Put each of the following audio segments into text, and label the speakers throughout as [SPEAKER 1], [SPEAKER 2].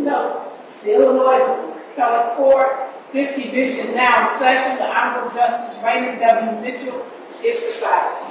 [SPEAKER 1] No. The Illinois Appellate Court, 5th Division is now in session. The Honorable Justice Raymond W. Mitchell is presiding.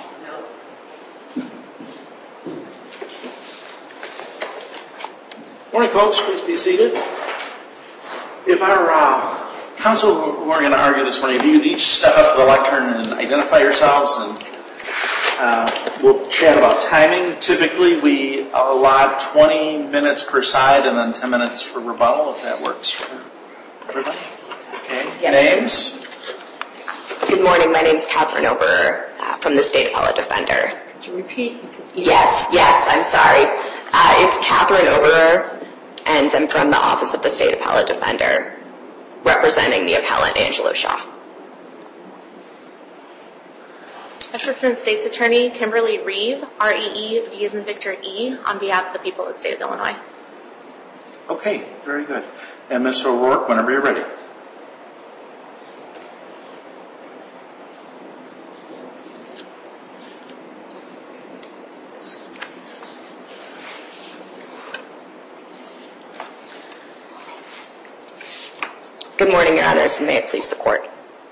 [SPEAKER 2] Morning, folks. Please be seated. If our counsel who are going to argue this morning, if you could each step up to the lectern and identify yourselves, and we'll chat about timing. Typically, we allot 20 minutes per side and then 10 minutes for rebuttal, if that works for everybody. Okay.
[SPEAKER 3] Yes.
[SPEAKER 2] Names?
[SPEAKER 3] Good morning. My name is Catherine Oberer from the State Appellate Defender.
[SPEAKER 1] Could you repeat?
[SPEAKER 3] Yes, I'm sorry. It's Catherine Oberer, and I'm from the Office of the State Appellate Defender, representing the appellant Angelo Shaw.
[SPEAKER 4] Assistant State's Attorney Kimberly Reeve, REE, V as in Victor E, on behalf of the people of the state of Illinois.
[SPEAKER 2] Okay, very good. And Ms. O'Rourke, whenever you're ready.
[SPEAKER 3] Good morning, Your Honors, and may it please the Court.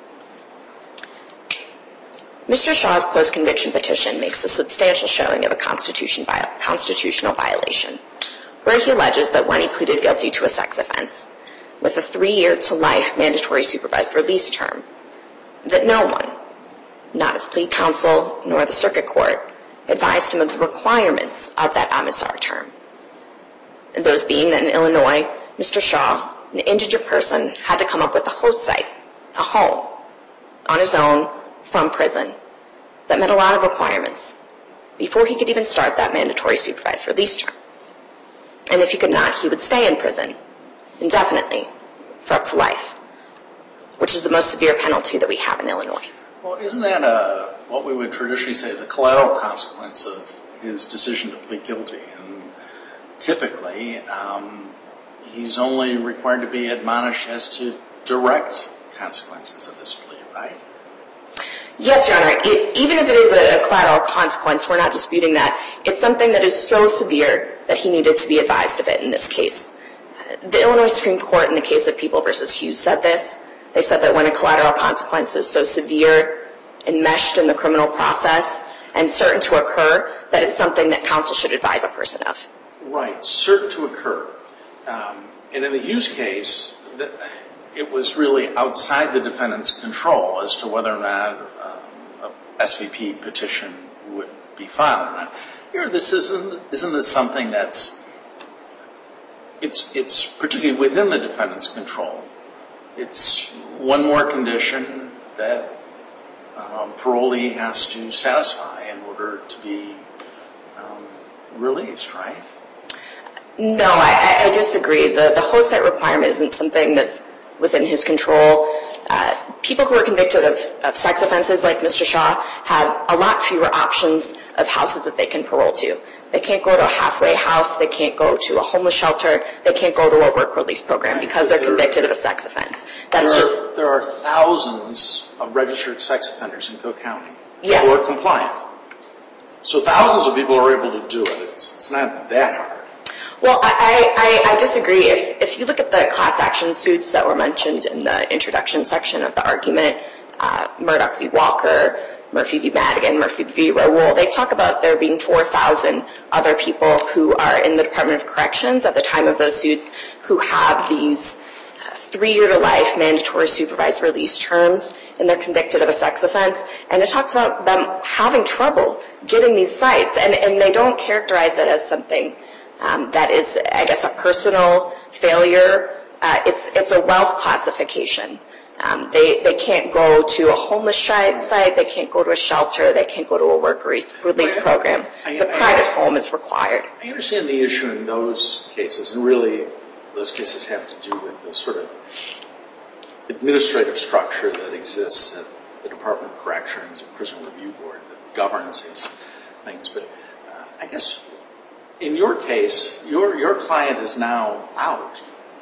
[SPEAKER 3] Mr. Shaw's post-conviction petition makes a substantial showing of a constitutional violation, where he alleges that when he pleaded guilty to a sex offense, with a 3-year-to-life mandatory supervised release term, that no one, not his plea counsel nor the circuit court, advised him of the requirements of that MSR term. And those being that in Illinois, Mr. Shaw, an indigent person, had to come up with a host site, a home, on his own, from prison. That met a lot of requirements before he could even start that mandatory supervised release term. And if he could not, he would stay in prison indefinitely for up to life, which is the most severe penalty that we have in Illinois.
[SPEAKER 2] Well, isn't that what we would traditionally say is a collateral consequence of his decision to plead guilty? And typically, he's only required to be admonished as to direct consequences of this plea, right?
[SPEAKER 3] Yes, Your Honor. Even if it is a collateral consequence, we're not disputing that. It's something that is so severe that he needed to be advised of it in this case. The Illinois Supreme Court, in the case of People v. Hughes, said this. They said that when a collateral consequence is so severe, enmeshed in the criminal process, and certain to occur, that it's something that counsel should advise a person of.
[SPEAKER 2] Right, certain to occur. And in the Hughes case, it was really outside the defendant's control as to whether or not a SVP petition would be filed or not. Here, isn't this something that's, it's particularly within the defendant's control. It's one more condition that parolee has to satisfy in order to be released, right?
[SPEAKER 3] No, I disagree. The host site requirement isn't something that's within his control. People who are convicted of sex offenses like Mr. Shaw have a lot fewer options of houses that they can parole to. They can't go to a halfway house. They can't go to a homeless shelter. They can't go to a work release program because they're convicted of a sex offense.
[SPEAKER 2] There are thousands of registered sex offenders in Cook County who are compliant. So thousands of people are able to do it. It's not that hard.
[SPEAKER 3] Well, I disagree. If you look at the class action suits that were mentioned in the introduction section of the argument, Murdoch v. Walker, Murphy v. Madigan, Murphy v. Raoul, they talk about there being 4,000 other people who are in the Department of Corrections at the time of those suits who have these 3-year-to-life mandatory supervised release terms, and they're convicted of a sex offense. And it talks about them having trouble getting these sites, and they don't characterize it as something that is, I guess, a personal failure. It's a wealth classification. They can't go to a homeless site. They can't go to a shelter. They can't go to a work release program. It's a private home is required.
[SPEAKER 2] I understand the issue in those cases, and really those cases have to do with the sort of administrative structure that exists at the Department of Corrections and Prison Review Board that governs these things. But I guess in your case, your client is now out.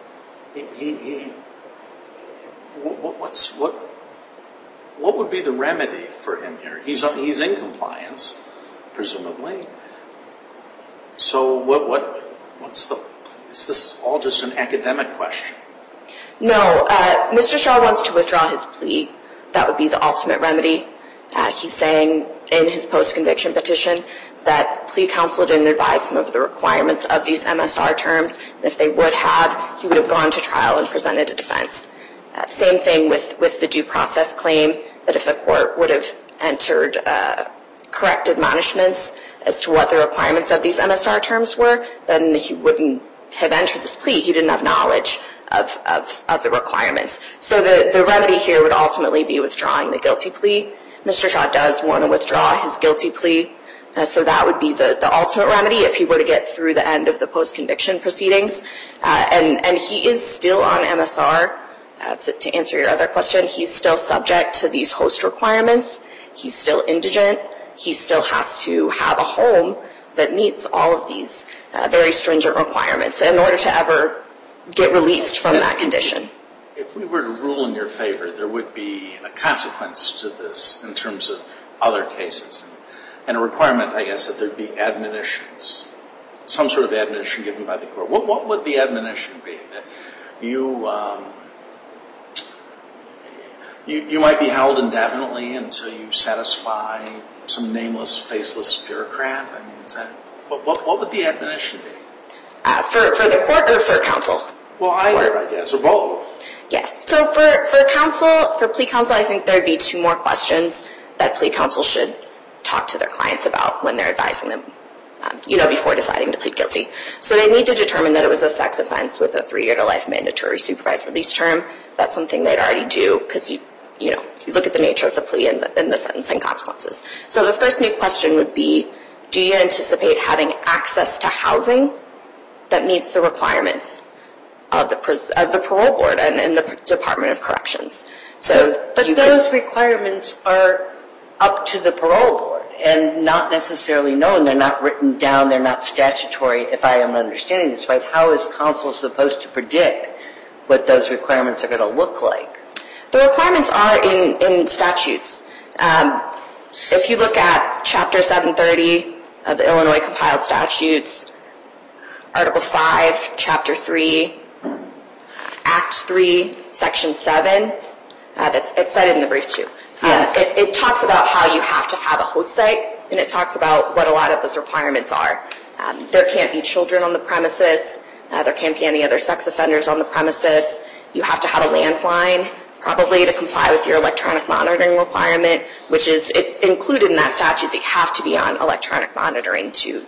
[SPEAKER 2] What would be the remedy for him here? He's in compliance, presumably. So what's the is this all just an academic question?
[SPEAKER 3] No, Mr. Shaw wants to withdraw his plea. That would be the ultimate remedy. He's saying in his post-conviction petition that plea counsel didn't advise him of the requirements of these MSR terms, and if they would have, he would have gone to trial and presented a defense. Same thing with the due process claim, that if the court would have entered correct admonishments as to what the requirements of these MSR terms were, then he wouldn't have entered this plea. He didn't have knowledge of the requirements. So the remedy here would ultimately be withdrawing the guilty plea. Mr. Shaw does want to withdraw his guilty plea, so that would be the ultimate remedy if he were to get through the end of the post-conviction proceedings. And he is still on MSR. To answer your other question, he's still subject to these host requirements. He's still indigent. He still has to have a home that meets all of these very stringent requirements in order to ever get released from that condition.
[SPEAKER 2] If we were to rule in your favor, there would be a consequence to this in terms of other cases, and a requirement, I guess, that there be admonitions, some sort of admonition given by the court. What would the admonition be? That you might be held indefinitely until you satisfy some nameless, faceless bureaucrat? I mean, is that what would the admonition be?
[SPEAKER 3] For the court or for counsel?
[SPEAKER 2] Well, either, I guess, or both.
[SPEAKER 3] Yeah. So for plea counsel, I think there'd be two more questions that plea counsel should talk to their clients about when they're advising them, before deciding to plead guilty. So they need to determine that it was a sex offense with a 3-year to life mandatory supervised release term. That's something they'd already do because you look at the nature of the plea and the sentencing consequences. So the first new question would be, do you anticipate having access to housing that meets the requirements of the parole board and the Department of Corrections?
[SPEAKER 5] But those requirements are up to the parole board and not necessarily known. They're not written down. They're not statutory, if I am understanding this right. How is counsel supposed to predict what those requirements are going to look like?
[SPEAKER 3] The requirements are in statutes. If you look at Chapter 730 of the Illinois Compiled Statutes, Article 5, Chapter 3, Act 3, Section 7, it's cited in the brief too. It talks about how you have to have a host site, and it talks about what a lot of those requirements are. There can't be children on the premises. There can't be any other sex offenders on the premises. You have to have a landline, probably to comply with your electronic monitoring requirement, it's included in that statute that you have to be on electronic monitoring to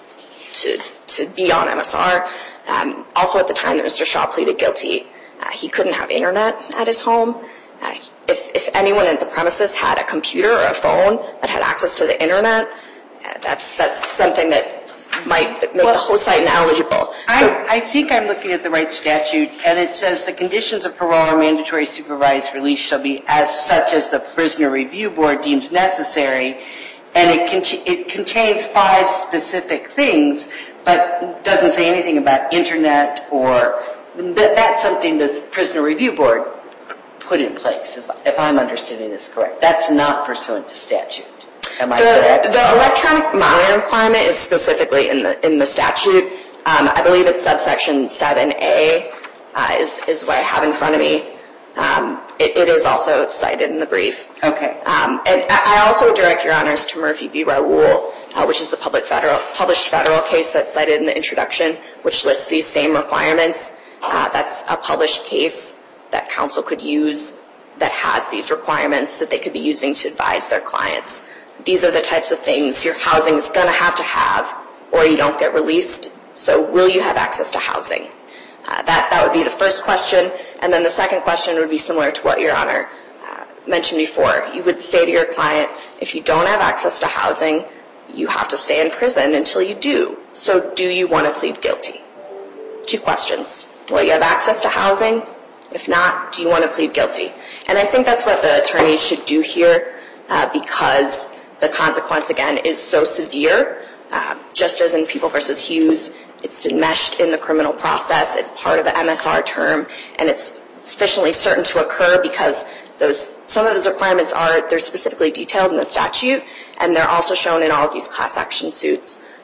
[SPEAKER 3] be on MSR. Also, at the time that Mr. Shaw pleaded guilty, he couldn't have internet at his home. If anyone at the premises had a computer or a phone that had access to the internet, that's something that might make the host site ineligible.
[SPEAKER 5] I think I'm looking at the right statute, and it says the conditions of parole or mandatory supervised release shall be as such as the Prisoner Review Board deems necessary, and it contains 5 specific things, but doesn't say anything about internet or that's something the Prisoner Review Board put in place, if I'm understanding this correct. That's not pursuant to statute. Am I correct?
[SPEAKER 3] The electronic monitoring requirement is specifically in the statute. I believe it's subsection 7A is what I have in front of me. It is also cited in the brief.
[SPEAKER 5] Okay.
[SPEAKER 3] And I also direct your honors to Murphy v. Raoul, which is the published federal case that's cited in the introduction, which lists these same requirements. That's a published case that counsel could use that has these requirements that they could be using to advise their clients. These are the types of things your housing is going to have, or you don't get released. So will you have access to housing? That would be the first question. And then the second question would be similar to what your honor mentioned before. You would say to your client, if you don't have access to housing, you have to stay in prison until you do. So do you want to plead guilty? 2 questions. Will you have access to housing? If not, do you want to plead guilty? And I think that's what the attorneys should do here because the consequence, again, is so severe. Just as in People v. Hughes, it's enmeshed in the criminal process. It's part of the MSR term, and it's sufficiently certain to occur because some of those requirements they're specifically detailed in the statute, and they're also shown in all of these class action suits.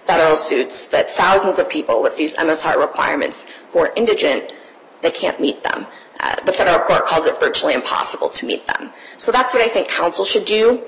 [SPEAKER 3] federal suits that thousands of people with these MSR requirements who are indigent, they can't meet them. The federal court calls it virtually impossible to meet them. So that's what I think counsel should do.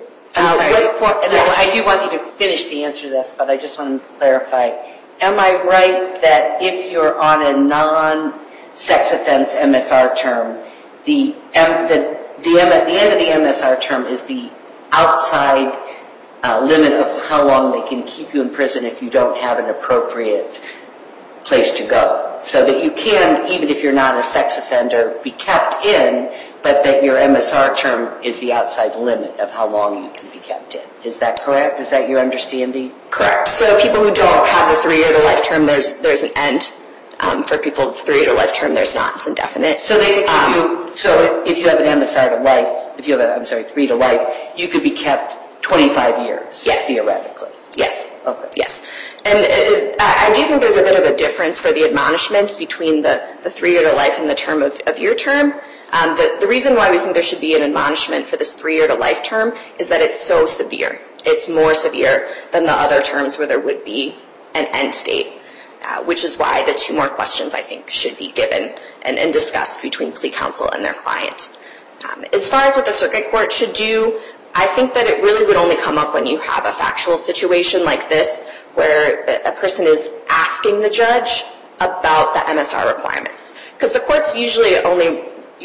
[SPEAKER 5] I do want you to finish the answer to this, but I just want to clarify. Am I right that if you're on a non-sex offense MSR term, the end of the MSR term is the outside limit of how long they can keep you in prison if you don't have an appropriate place to go? So that you can, even if you're not a sex offender, be kept in, but that your MSR term is the outside limit of how long you can be kept in. Is that correct? Is that your understanding?
[SPEAKER 3] Correct. So people who don't have the 3 year to life term, there's an end. For people with 3 year to life term, there's not. It's indefinite.
[SPEAKER 5] So they could keep you. So if you have an MSR to life, if you have 3 to life, you could be kept 25 years.
[SPEAKER 3] Yes.
[SPEAKER 5] Theoretically.
[SPEAKER 3] Yes.
[SPEAKER 5] Okay.
[SPEAKER 3] Yes. And I do think there's a bit of a difference for the admonishments between the 3 year to life and the term of your term. The reason why we think there should be an admonishment for this 3 year to life term is that it's so severe. It's more severe than the other terms where there would be an end state, which is why the 2 more questions, I think, should be given and discussed between plea counsel and their client. As far as what the circuit court should do, I think that it really would only come up when you have a factual situation like this, where a person is asking the judge about the MSR requirements. Because the court's usually only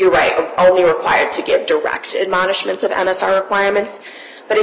[SPEAKER 3] required to give direct admonishments of MSR requirements, but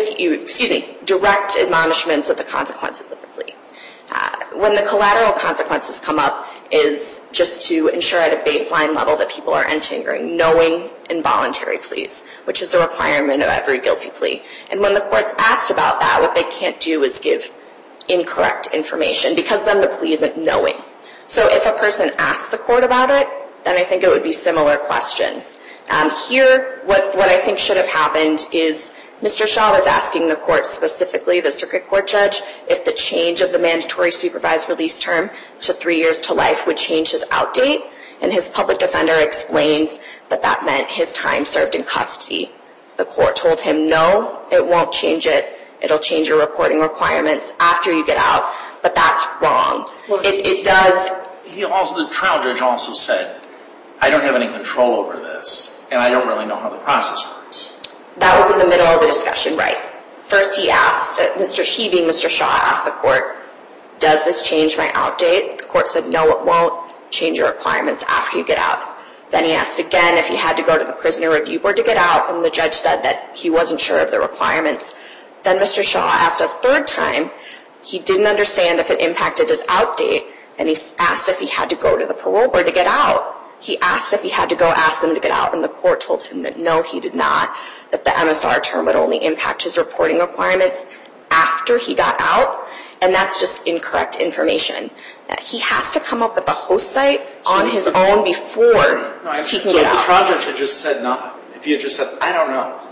[SPEAKER 3] direct admonishments of the consequences of the plea. When the collateral consequences come up is just to ensure at a baseline level that people are entering knowing involuntary pleas, which is a requirement of every guilty plea. And when the court's asked about that, what they can't do is give incorrect information, because then the plea isn't knowing. So if a person asks the court about it, then I think it would be similar questions. Here, what I think should have happened is Mr. Shaw was asking the court, specifically the circuit court judge, if the change of the mandatory supervised release term to 3 years to life would change his out date, and his public defender explains that that meant his time served in custody. The court told him, no, it won't change it. It'll change your reporting requirements after you get out, but that's wrong.
[SPEAKER 2] Well,
[SPEAKER 3] it does.
[SPEAKER 2] The trial judge also said, I don't have any control over this, and I don't really know how the process works.
[SPEAKER 3] That was in the middle of the discussion, right? First he asked, Mr. Shaw asked the court, does this change my out date? The court said, no, it won't change your requirements after you get out. Then he asked again if he had to go to the prisoner review board to get out, and the judge said that he wasn't sure of the requirements. Then Mr. Shaw asked a third time. He didn't understand if it impacted his out date, and he asked if he had to go to the parole board to get out. He asked if he had to go ask them to get out, and the court told him that no, he did not, that the MSR term would only impact his reporting requirements after he got out, and that's just incorrect information. He has to come up with a host site on his own before he can get out.
[SPEAKER 2] So if the trial judge had just said nothing, if he had just said, I don't know,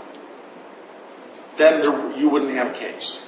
[SPEAKER 2] then you wouldn't have a case.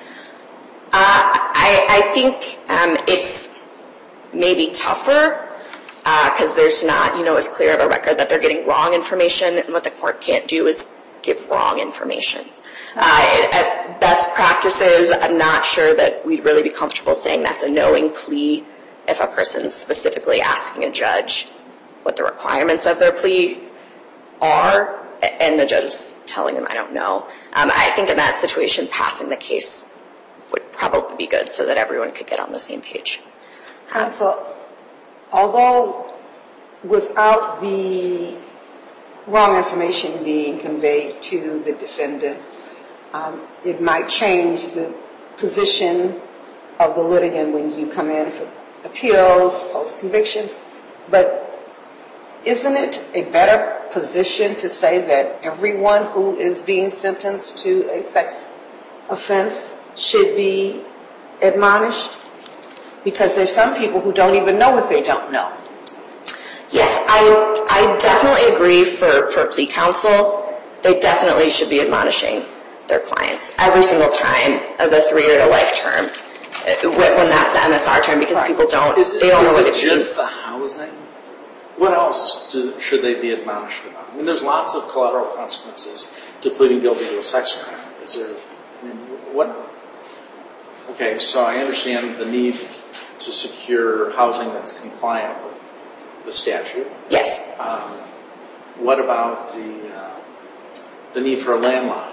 [SPEAKER 3] I think it's maybe tougher because there's not, as clear of a record that they're getting wrong information, and what the court can't do is give wrong information. At best practices, I'm not sure that we'd really be comfortable saying that's a knowing plea if a person's specifically asking a judge what the requirements of their plea are, and the judge is telling them, I don't know. I think in that situation, passing the case would probably be good so that everyone could get on the same page.
[SPEAKER 1] Counsel, although without the wrong information being conveyed to the defendant, it might change the position of the litigant when you come in for appeals, post-convictions. But isn't it a better position to say that everyone who is being sentenced to a sex offense should be admonished? Because there's some people who don't even know what they don't know.
[SPEAKER 3] Yes, I definitely agree for plea counsel. They definitely should be admonishing their clients every single time of the 3 year to life term when that's the MSR term, because people don't know what it means.
[SPEAKER 2] Is it just the housing? What else should they be admonished about? I mean, there's lots of collateral consequences to pleading guilty to a sex crime. Is there, what? Okay, so I understand the need to secure housing that's compliant with the statute.
[SPEAKER 3] Yes.
[SPEAKER 2] What about the need for a landline?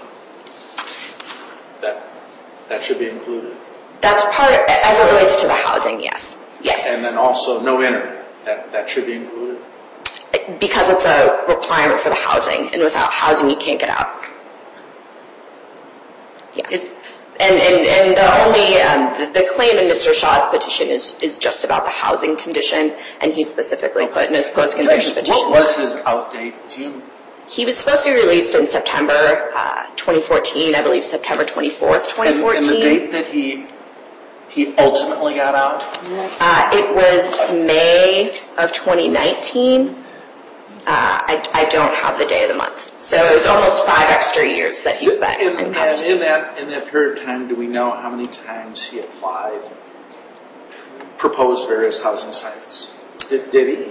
[SPEAKER 2] That should be included.
[SPEAKER 3] That's part, as it relates to the housing, yes. Yes.
[SPEAKER 2] And then also no internet. That should be included.
[SPEAKER 3] Because it's a requirement for the housing, and without housing you can't get out. Yes. And the only, the claim in Mr. Shaw's petition is just about the housing condition, and he specifically put in his post-conviction petition.
[SPEAKER 2] What was his outdate?
[SPEAKER 3] He was supposed to be released in September 2014, I believe September 24th, 2014.
[SPEAKER 2] And the date that he ultimately got out?
[SPEAKER 3] It was May of 2019. I don't have the day of the month. So it was almost 5 extra years that he spent in custody.
[SPEAKER 2] And in that period of time, do we know how many times he applied, proposed various housing sites? Did he?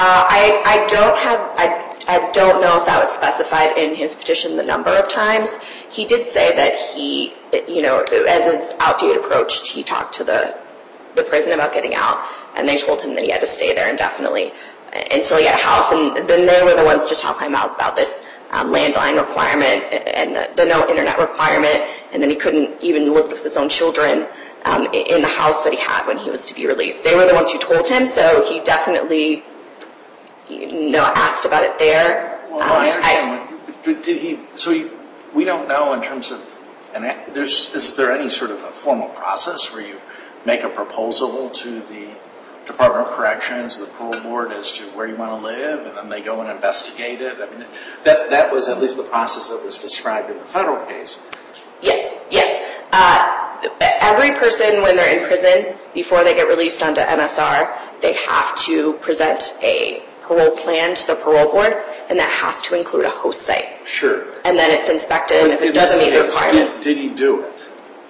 [SPEAKER 3] I don't know if that was specified in his petition, the number of times. He did say that he, as his out date approached, he talked to the prison about getting out, and they told him that he had to stay there indefinitely until he had a house. And then they were the ones to tell him about this landline requirement and the no internet requirement, and then he couldn't even live with his own children in the house that he had when he was to be released. They were the ones who told him, so he definitely asked about it there.
[SPEAKER 2] Well, I understand. We don't know in terms of, is there any sort of a formal process where you make a proposal to the Department of Corrections, the parole board, as to where you want to live, and then they go and investigate it? I mean, that was at least the process that was described in the federal case.
[SPEAKER 3] Yes. Every person, when they're in prison, before they get released onto MSR, they have to present a parole plan to the parole board, and that has to include a host site.
[SPEAKER 2] Sure.
[SPEAKER 3] And then it's inspected, and if it doesn't meet the requirements.
[SPEAKER 2] Did he do it?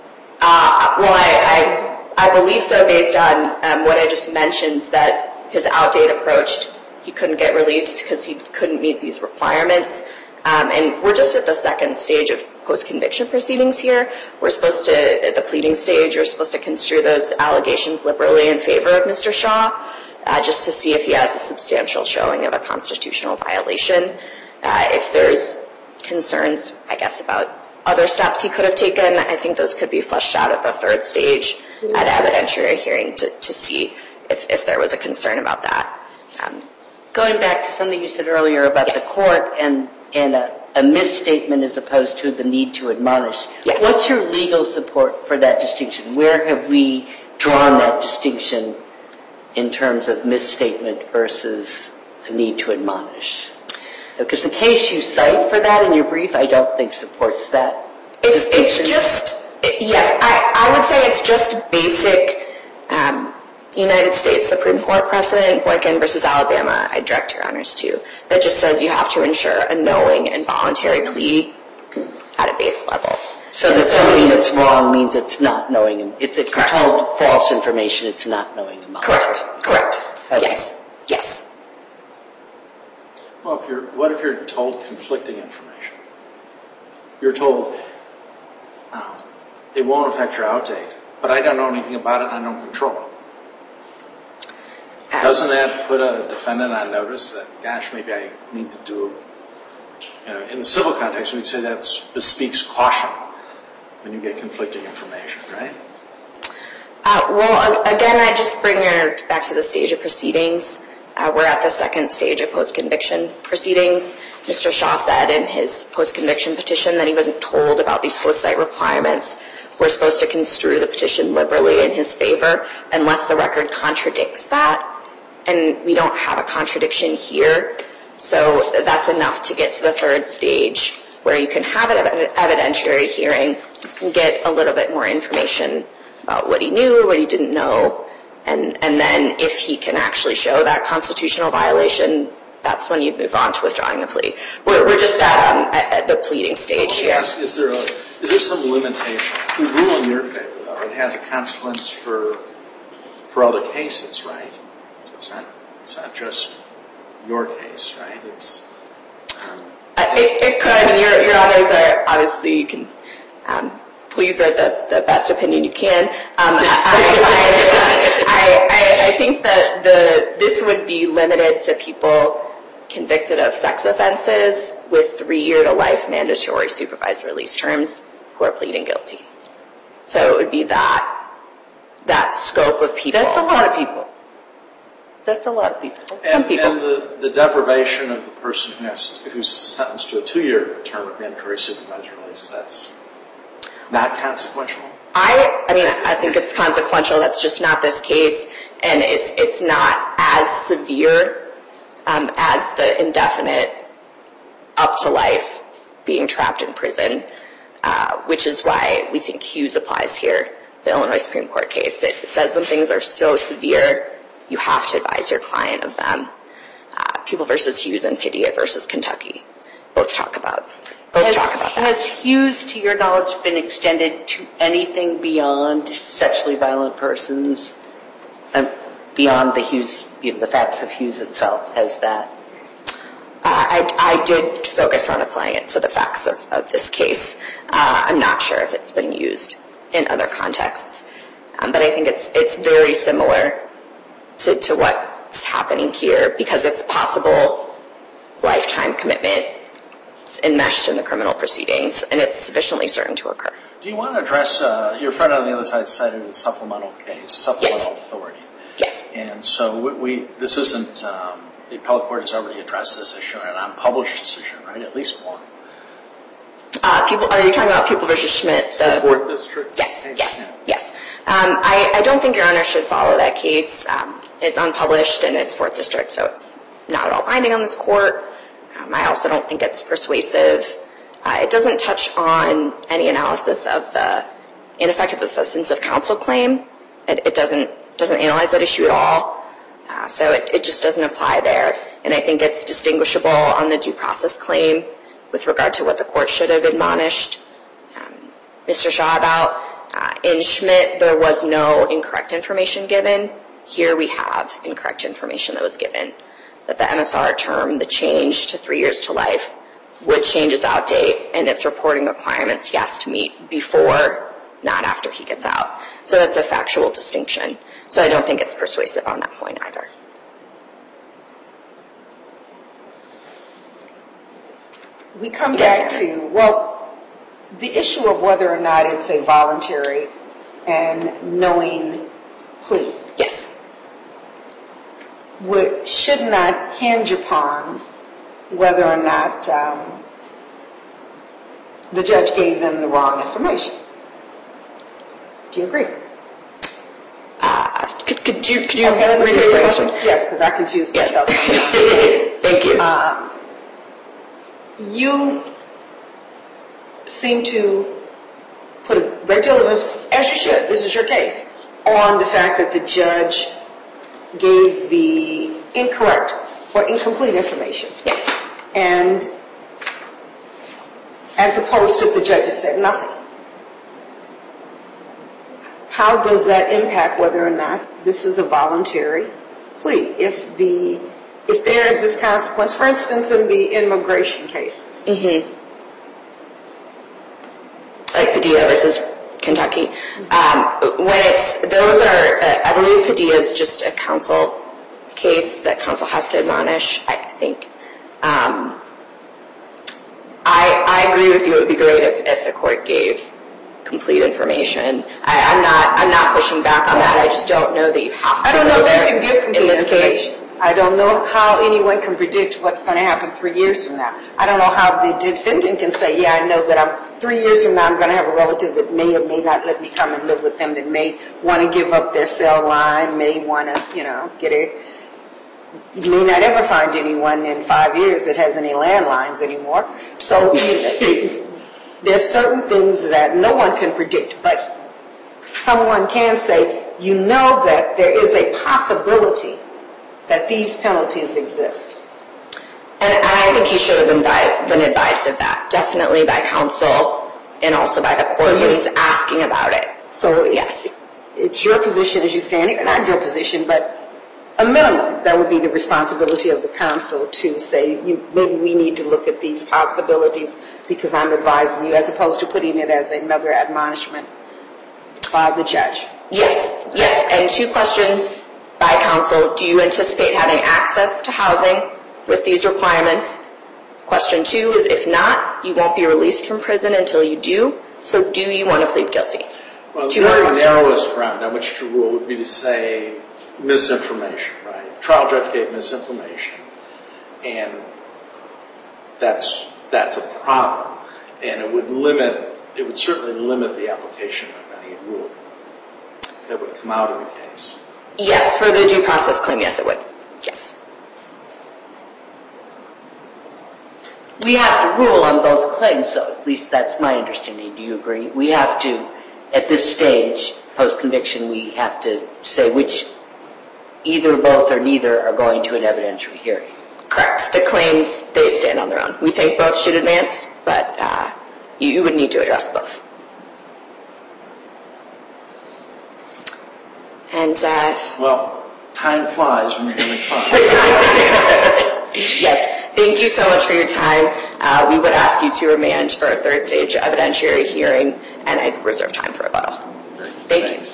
[SPEAKER 3] I believe so, based on what I just mentioned, that his outdate approached, he couldn't get released because he couldn't meet these requirements. And we're just at the second stage of post-conviction proceedings here. We're supposed to, at the pleading stage, we're supposed to construe those allegations liberally in favor of Mr. Shaw, just to see if he has a substantial showing of a constitutional violation. If there's concerns, I guess, about other steps he could have taken, I think those could be fleshed out at the third stage at evidentiary hearing to see if there was a concern about that.
[SPEAKER 5] Going back to something you said earlier about the court and a misstatement as opposed to the need to admonish.
[SPEAKER 3] Yes.
[SPEAKER 5] What's your legal support for that distinction? Where have we drawn that distinction in terms of misstatement versus a need to admonish? Because the case you cite for that in your brief, I don't think supports that.
[SPEAKER 3] It's just, yes, I would say it's just basic United States Supreme Court precedent, Boykin versus Alabama, I direct your honors to, that just says you have to ensure a knowing and voluntary plea at a base level.
[SPEAKER 5] So that something that's wrong means it's not knowing. If you're told false information, it's not knowing and voluntary.
[SPEAKER 3] Correct.
[SPEAKER 5] Okay.
[SPEAKER 3] Yes.
[SPEAKER 2] Well, what if you're told conflicting information? You're told it won't affect your outdate, but I don't know anything about it and I don't control it. Doesn't that put a defendant on notice that, gosh, maybe I need to do, in the civil context, we'd say that bespeaks caution when you get conflicting information, right?
[SPEAKER 3] Well, again, I just bring it back to the stage of proceedings. We're at the second stage of post-conviction proceedings. Mr. Shaw said in his post-conviction petition that he wasn't told about these host site requirements. We're supposed to construe the petition liberally in his favor unless the record contradicts that. And we don't have a contradiction here. So that's enough to get to the third stage where you can have an evidentiary hearing and get a little bit more information about what he knew, what he didn't know. And then if he can actually show that constitutional violation, that's when you move on to withdrawing the plea. We're just at the pleading stage here.
[SPEAKER 2] Yes, is there some limitation? The rule in your favor, though, it has a consequence for other cases, right? It's not just your case, right? It
[SPEAKER 3] could. I mean, your honors are obviously, you can please write the best opinion you can. I think that this would be limited to people convicted of sex offenses with 3-year to life mandatory supervised release terms who are pleading guilty. So it would be that scope of people.
[SPEAKER 5] That's a lot of people. That's a lot of people.
[SPEAKER 3] Some people.
[SPEAKER 2] And the deprivation of the person who's sentenced to a 2-year term of mandatory supervised release, that's not consequential?
[SPEAKER 3] I think it's consequential. That's just not this case. And it's not as severe as the indefinite up to life being trapped in prison, which is why we think Hughes applies here, the Illinois Supreme Court case. It says when things are so severe, you have to advise your client of them. People versus Hughes and Padilla versus Kentucky both talk about that.
[SPEAKER 5] Has Hughes, to your knowledge, been extended to anything beyond sexually violent persons, beyond the facts of Hughes itself? Has that?
[SPEAKER 3] I did focus on applying it to the facts of this case. I'm not sure if it's been used in other contexts, but I think it's very similar to what's happening here, because it's possible lifetime commitment enmeshed in the criminal proceedings, and it's sufficiently certain to occur.
[SPEAKER 2] Do you want to address, your friend on the other side cited a supplemental case, supplemental authority.
[SPEAKER 3] Yes.
[SPEAKER 2] And so this isn't, the appellate court has already addressed this issue in an unpublished decision, right? At least one.
[SPEAKER 3] Are you talking about People versus Schmidt?
[SPEAKER 2] The 4th District?
[SPEAKER 3] Yes. I don't think Your Honor should follow that case. It's unpublished and it's 4th District, so it's not at all binding on this court. I also don't think it's persuasive. It doesn't touch on any analysis of the ineffective assistance of counsel claim. It doesn't analyze that issue at all. So it just doesn't apply there. And I think it's distinguishable on the due process claim with regard to what the court should have admonished Mr. Shaw about. In Schmidt, there was no incorrect information given. Here we have incorrect information that was given, that the MSR term, the change to 3 years to life, would change his out date, and its reporting requirements he has to meet before, not after he gets out. So that's a factual distinction. So I don't think it's persuasive on that point either.
[SPEAKER 1] We come back to, the issue of whether or not it's a voluntary and knowing plea.
[SPEAKER 3] Yes.
[SPEAKER 1] Should not hinge upon whether or not the judge gave them the wrong information. Do you agree?
[SPEAKER 3] Could you rephrase the question?
[SPEAKER 1] Yes, because I confused myself.
[SPEAKER 3] Thank you.
[SPEAKER 1] You seem to put a great deal of emphasis, as you should, this is your case, on the fact that the judge gave the incorrect or incomplete information.
[SPEAKER 3] Yes.
[SPEAKER 1] And as opposed to if the judge has said nothing. How does that impact whether or not this is a voluntary plea? If there is this consequence, for instance, in the immigration cases.
[SPEAKER 3] Mm-hmm. Like Padilla versus Kentucky. I believe Padilla is just a counsel case that counsel has to admonish, I think. I agree with you. It would be great if the court gave complete information. I'm not pushing back on that. I just don't know that you have to.
[SPEAKER 1] I don't know if you can give complete
[SPEAKER 3] in this
[SPEAKER 1] information.
[SPEAKER 3] Case.
[SPEAKER 1] I don't know how anyone can predict what's going to happen 3 years from now. I don't know how the defendant can say, yeah, I know that 3 years from now I'm going to have a relative that may or may not let me come and live with them, that may want to give up their cell line, may want to, get it. You may not ever find anyone in 5 years that has any landlines anymore. So there's certain things that no one can predict, but someone can say, that there is a possibility that these penalties exist.
[SPEAKER 3] And I think he should have been advised of that, definitely by counsel and also by the court when he's asking about it.
[SPEAKER 1] So
[SPEAKER 3] yes,
[SPEAKER 1] it's your position as you stand here, not your position, but a minimum, that would be the responsibility of the counsel to say, maybe we need to look at these possibilities because I'm advising you, as opposed to putting it as another admonishment by the judge.
[SPEAKER 3] Yes. And 2 questions by counsel. Do you anticipate having access to housing with these requirements? Question 2 is, if not, you won't be released from prison until you do. So do you want to plead guilty?
[SPEAKER 2] Well, the very narrowest ground on which to rule would be to say misinformation, right? The trial judge gave misinformation, and that's a problem. And it would certainly limit the application of any rule that would come out of the case.
[SPEAKER 3] Yes, for the due process claim, yes, it would. Yes.
[SPEAKER 5] We have to rule on both claims, so at least that's my understanding. Do you agree? We have to, at this stage, post-conviction, we have to say which, either, both, or neither are going to an evidentiary hearing.
[SPEAKER 3] Correct. The claims, they stand on their own. We think both should advance, but you would need to address both. And
[SPEAKER 2] well, time flies when you're having fun.
[SPEAKER 3] Yes. Thank you so much for your time. We would ask you to remand for a 3rd stage evidentiary hearing, and I'd reserve time for rebuttal. Thank you.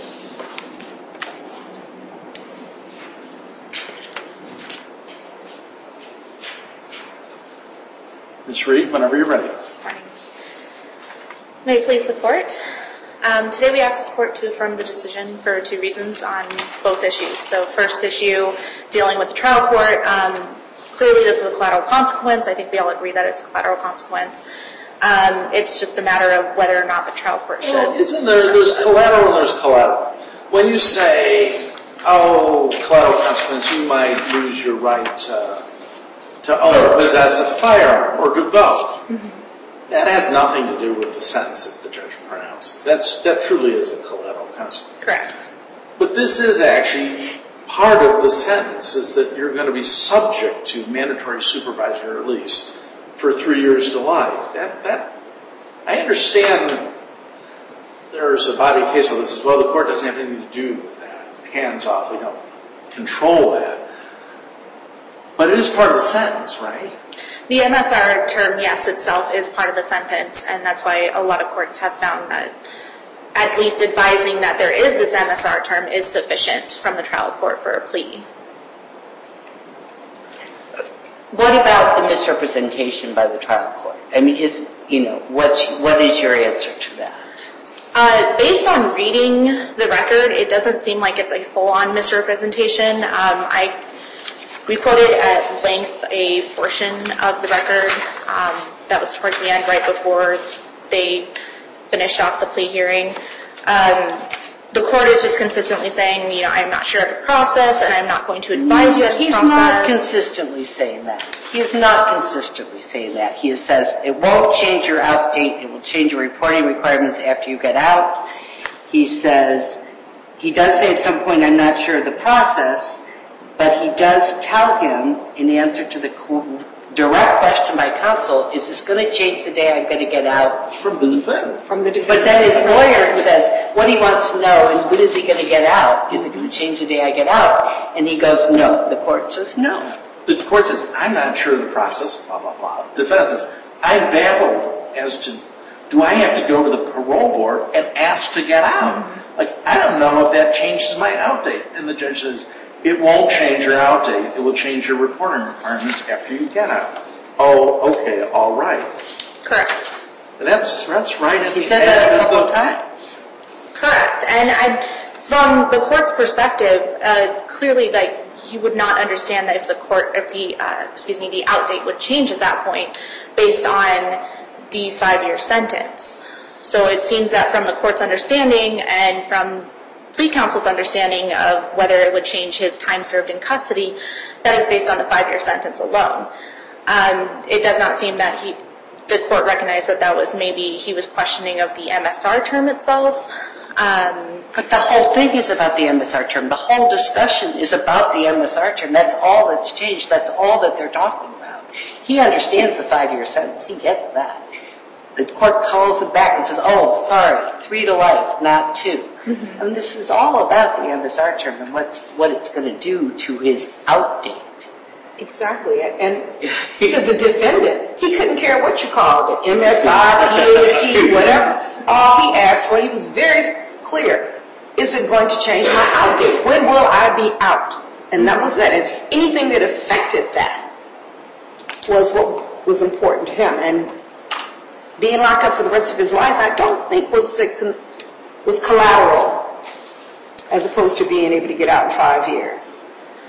[SPEAKER 2] Ms. Reed, whenever you're ready.
[SPEAKER 4] May it please the court. Today we ask this court to affirm the decision for 2 reasons on both issues. So first issue, dealing with the trial court. Clearly this is a collateral consequence. I think we all agree that it's a collateral consequence. It's just a matter of whether or not the trial court should.
[SPEAKER 2] Well, isn't there's collateral and there's collateral. When you say, collateral consequence, you might lose your right to possess a firearm or to vote. Mm-hmm. That has nothing to do with the sentence that the judge pronounces. That truly is a collateral consequence.
[SPEAKER 4] Correct.
[SPEAKER 2] But this is actually part of the sentence, is that you're going to be subject to mandatory supervisory release for 3 years to life. I understand there's a body case on this as well. The court doesn't have anything to do with that. Hands off, we don't control that. But it is part of the sentence, right?
[SPEAKER 4] The MSR term, yes, itself is part of the sentence, and that's why a lot of courts have found that at least advising that there is this MSR term is sufficient from the trial court for a plea.
[SPEAKER 5] What about the misrepresentation by the trial court? I mean, what is your answer to that?
[SPEAKER 4] Based on reading the record, it doesn't seem like it's a full-on misrepresentation. We quoted at length a portion of the record that was towards the end, right before they finished off the plea hearing. The court is just consistently saying, I'm not sure of the process, and I'm not going to advise you as the process.
[SPEAKER 5] He's not consistently saying that. He is not consistently saying that. He says it won't change your out date. It will change your reporting requirements after you get out. He says, he does say at some point, I'm not sure of the process, but he does tell him in answer to the direct question by counsel, is this going to change the day I'm going to get out?
[SPEAKER 2] From the defendant.
[SPEAKER 5] But then his lawyer says, what he wants to know is, when is he going to get out? Is it going to change the day I get out? And he goes, no. The court says, no.
[SPEAKER 2] The court says, I'm not sure of the process, blah, blah, blah. The defendant says, I'm baffled as to, do I have to go to the parole board and ask to get out? I don't know if that changes my out date. And the judge says, it won't change your out date. It will change your reporting requirements after you get out. Oh, okay, all right.
[SPEAKER 4] Correct.
[SPEAKER 2] That's right at the end.
[SPEAKER 5] He said that a couple of times.
[SPEAKER 4] Correct. And from the court's perspective, clearly, he would not understand that if the out date would change at that point based on the 5-year sentence. So it seems that from the court's understanding and from plea counsel's understanding of whether it would change his time served in custody, that is based on the 5-year sentence alone. It does not seem that the court recognized that was maybe he was questioning of the MSR term itself.
[SPEAKER 5] But the whole thing is about the MSR term. The whole discussion is about the MSR term. That's all that's changed. That's all that they're talking about. He understands the 5-year sentence. He gets that. the court calls it back and says, oh, sorry, 3 to life, not 2. Mm-hmm. And this is all about the MSR term and what it's going to do to his out date.
[SPEAKER 1] Exactly. And to the defendant, he couldn't care what you called it, MSR, EAT, whatever. All he asked for, he was very clear, is it going to change my out date? When will I be out? And that was it. And anything that affected that was what was important to him. And being locked up for the rest of his life, I don't think was collateral, as opposed to being able to get out in 5 years.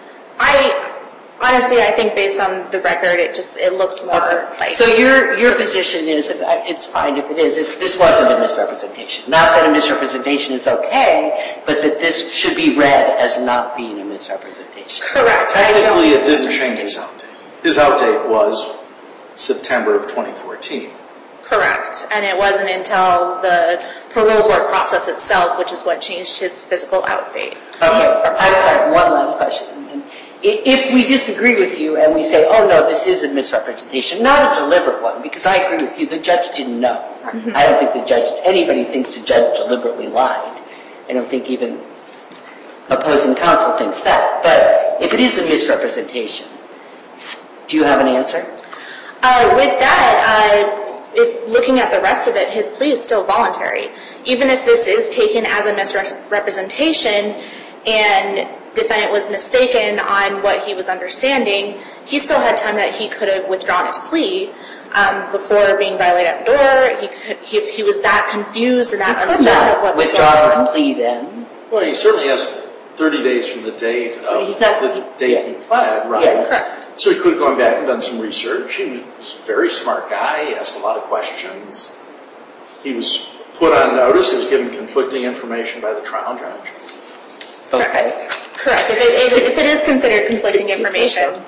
[SPEAKER 4] Honestly, I think based on the record, it looks more like...
[SPEAKER 5] So your position is, that it's fine if it is, this wasn't a misrepresentation. Not that a misrepresentation is okay, but that this should be read as not being a misrepresentation.
[SPEAKER 4] Correct.
[SPEAKER 2] Technically, it didn't change his out date. His out date was September of 2014.
[SPEAKER 4] Correct. And it wasn't until the parole board process itself, which is what changed his physical out date.
[SPEAKER 5] Okay. I'm sorry, one last question. If we disagree with you and we say, oh no, this is a misrepresentation, not a deliberate one, because I agree with you, the judge didn't know. Mm-hmm. I don't think anybody thinks the judge deliberately lied. I don't think even opposing counsel thinks that. But if it is a misrepresentation, do you have an answer?
[SPEAKER 4] With that, looking at the rest of it, his plea is still voluntary. Even if this is taken as a misrepresentation and defendant was mistaken on what he was understanding, he still had time that he could have withdrawn his plea before being violated at the door. He was that confused and that uncertain of what was going on.
[SPEAKER 5] Withdraw his plea then?
[SPEAKER 2] Well, he certainly has 30 days from the date of he pled, right?
[SPEAKER 4] Yeah, correct.
[SPEAKER 2] So he could have gone back and done some research. He was a very smart guy. He asked a lot of questions. He was put on notice. He was given conflicting information by the trial judge.
[SPEAKER 5] Okay.
[SPEAKER 4] Correct. If it is considered conflicting information,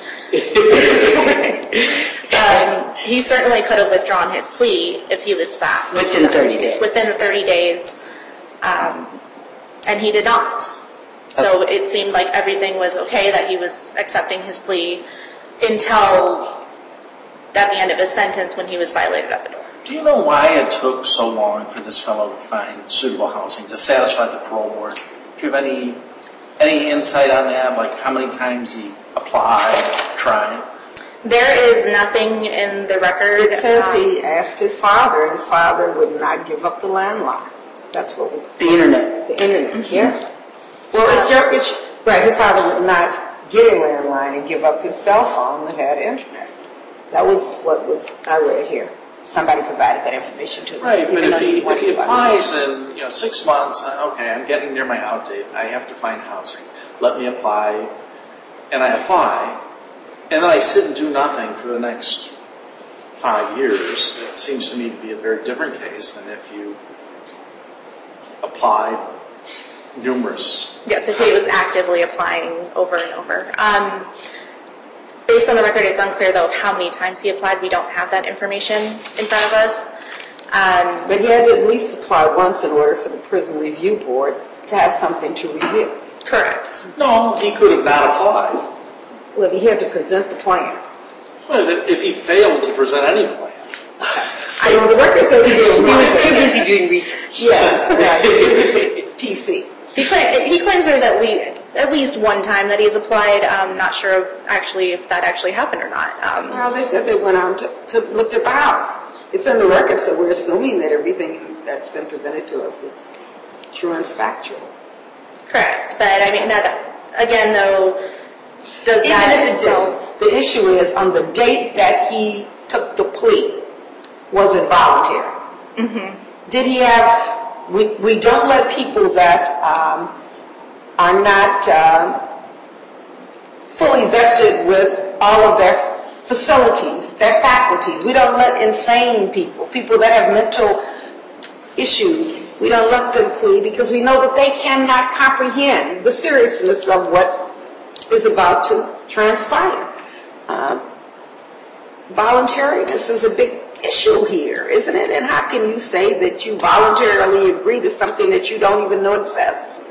[SPEAKER 4] he certainly could have withdrawn his plea if he was that.
[SPEAKER 5] Within 30 days.
[SPEAKER 4] Within the 30 days. And he did not. So it seemed like everything was okay, that he was accepting his plea until at the end of his sentence when he was violated at the door.
[SPEAKER 2] Do you know why it took so long for this fellow to find suitable housing to satisfy the parole board? Do you have any insight on that? Like how many times he applied, tried?
[SPEAKER 4] There is nothing in the record.
[SPEAKER 1] It says he asked his father, and his father would not give up the landline. That's what
[SPEAKER 5] the internet.
[SPEAKER 1] The internet, mm-hmm. Yeah. Well, right, his father would not get a landline and give up his cell phone that had internet. That was what I read here. Somebody provided that information to him.
[SPEAKER 2] Right, but if he applies in 6 months, okay, I'm getting near my out date. I have to find housing. Let me apply, and I apply, and then I sit and do nothing for the next 5 years. It seems to me to be a very different case than if you applied numerous.
[SPEAKER 4] Yes, if he was actively applying over and over. Based on the record, it's unclear, though, of how many times he applied. We don't have that information in front of us.
[SPEAKER 1] But he had to at least apply once in order for the prison review board to have something to review.
[SPEAKER 4] Correct.
[SPEAKER 2] No, he could have not applied.
[SPEAKER 1] Well, he had to present the plan.
[SPEAKER 2] Well, if he failed to present any plan.
[SPEAKER 1] I know the record said he
[SPEAKER 5] was too busy doing research.
[SPEAKER 1] Yeah, it was a PC.
[SPEAKER 4] He claims there's at least one time that he's applied. I'm not sure if that actually happened or not.
[SPEAKER 1] Well, they said they went out to look at the house. It's in the record, so we're assuming that everything that's been presented to us is true and factual.
[SPEAKER 4] Correct. But, I mean, that, again, though, does
[SPEAKER 1] even
[SPEAKER 4] that...
[SPEAKER 1] Even if it don't, the issue is on the date that he took the plea, was it voluntary?
[SPEAKER 4] Mm-hmm.
[SPEAKER 1] Did he have... We don't let people that are not fully vested with all of their facilities, their faculties. We don't let insane people that have mental issues, we don't let them plead because we know that they cannot comprehend the seriousness of what is about to transpire. Voluntariness is a big issue here, isn't it? And how can you say that you voluntarily agree to something that you don't even know exists?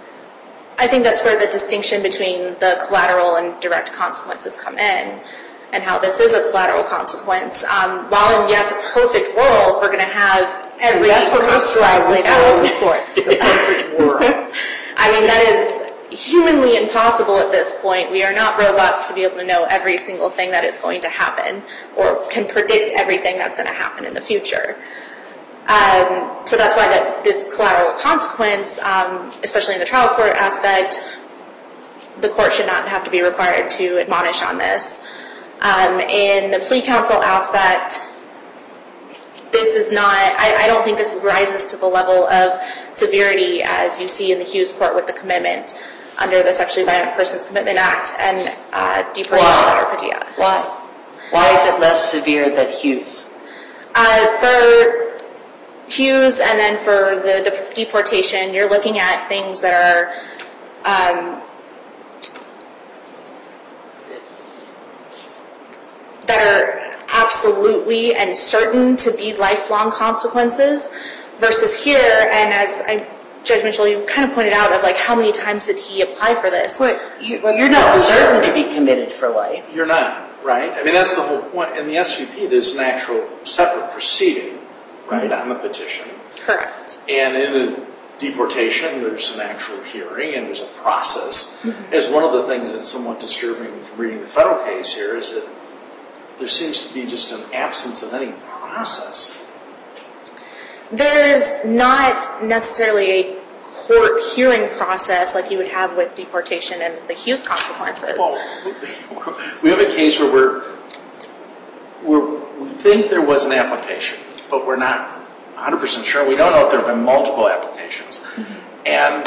[SPEAKER 4] I think that's where the distinction between the collateral and direct consequences come in. and how this is a collateral consequence. While in, yes, a perfect world, we're going to have every consequence laid out.
[SPEAKER 1] Of course, the perfect world.
[SPEAKER 4] I mean, that is humanly impossible at this point. We are not robots to be able to know every single thing that is going to happen or can predict everything that's going to happen in the future. So that's why this collateral consequence, especially in the trial court aspect, the court should not have to be required to admonish on this. In the plea counsel aspect, this is not, I don't think this rises to the level of severity as you see in the Hughes court with the commitment under the Sexually Violent Persons Commitment Act and deportation under Padilla.
[SPEAKER 5] Why? Why is it less severe than Hughes?
[SPEAKER 4] For Hughes and then for the deportation, you're looking at things that are absolutely and certain to be lifelong consequences, versus here, and as Judge Mitchell, you kind of pointed out, of like how many times did he apply for this?
[SPEAKER 5] But you're not certain to be committed for life.
[SPEAKER 2] You're not, right? I mean, that's the whole point. In the SVP, there's an actual separate proceeding, right, on the petition.
[SPEAKER 4] Correct.
[SPEAKER 2] And in the deportation, there's an actual hearing and there's a process. As one of the things that's somewhat disturbing from reading the federal case here is that there seems to be just an absence of any process.
[SPEAKER 4] There's not necessarily a court hearing process like you would have with deportation and the Hughes consequences.
[SPEAKER 2] Well, we have a case where we think there was an application, but we're not 100% sure. We don't know if there have been multiple applications. And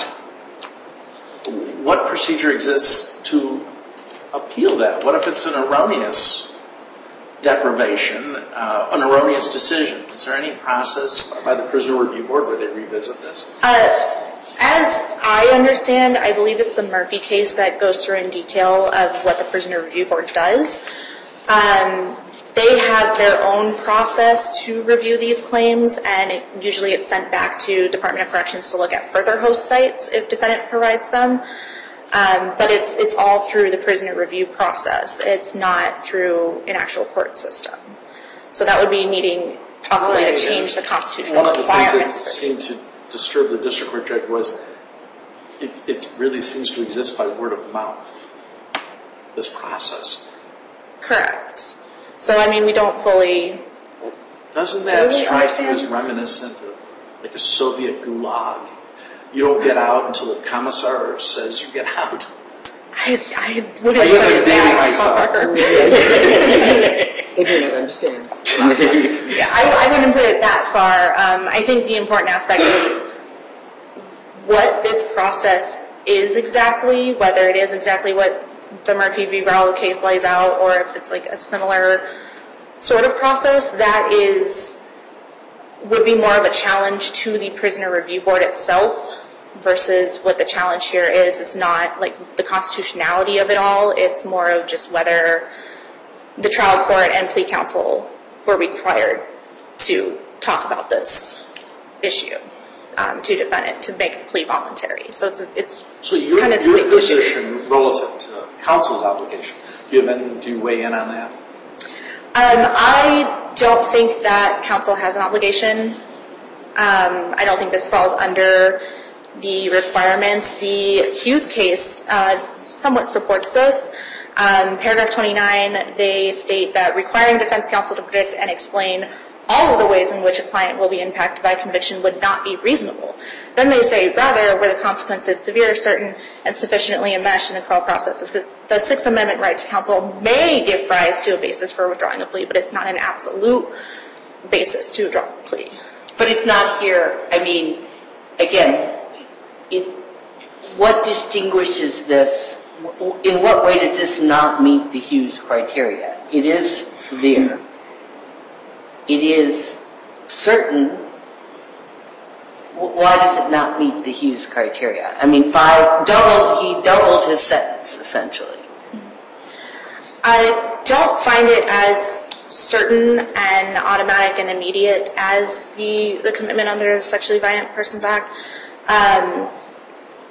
[SPEAKER 2] what procedure exists to appeal that? What if it's an erroneous deprivation, an erroneous decision? Is there any process by the Prisoner Review Board where they revisit this?
[SPEAKER 4] As I understand, I believe it's the Murphy case that goes through in detail of what the Prisoner Review Board does. They have their own process to review these claims, and usually it's sent back to Department of Corrections to look at further host sites if defendant provides them. But it's all through the prisoner review process. It's not through an actual court system. So that would be needing possibly to change the constitutional requirements.
[SPEAKER 2] One of the things that seemed to disturb the district court judge was it really seems to exist by word of mouth, this process.
[SPEAKER 4] Correct. So, I mean, we don't fully...
[SPEAKER 2] Doesn't that strike you as reminiscent of like a Soviet gulag? You don't get out until the commissar says you get out.
[SPEAKER 4] I wouldn't put it
[SPEAKER 2] that far.
[SPEAKER 1] They didn't understand.
[SPEAKER 4] Yeah, I wouldn't put it that far. I think the important aspect of what this process is exactly, whether it is exactly what the Murphy v. Rowell case lays out, or if it's like a similar sort of process, that would be more of a challenge to the Prisoner Review Board itself, versus what the challenge here is not like the constitutionality of it all. It's more of just whether the trial court and plea counsel were required to talk about this issue to defendant to make a plea voluntary. So it's
[SPEAKER 2] so your
[SPEAKER 4] kind of distinguishes.
[SPEAKER 2] position relative to counsel's obligation. Do you weigh in on that?
[SPEAKER 4] I don't think that counsel has an obligation. I don't think this falls under the requirements. The Hughes case somewhat supports this. Paragraph 29, they state that requiring defense counsel to predict and explain all of the ways in which a client will be impacted by conviction would not be reasonable. Then they say, rather, where the consequence is severe, certain, and sufficiently enmeshed in the criminal process, the Sixth Amendment right to counsel may give rise to a basis for withdrawing a plea, but it's not an absolute basis to withdraw a plea.
[SPEAKER 5] But if not here, I mean, again, what distinguishes this? In what way does this not meet the Hughes criteria? It is severe. It is certain. Why does it not meet the Hughes criteria? I mean, he doubled his sentence, essentially.
[SPEAKER 4] I don't find it as certain and automatic and immediate as the commitment under the Sexually Violent Persons Act.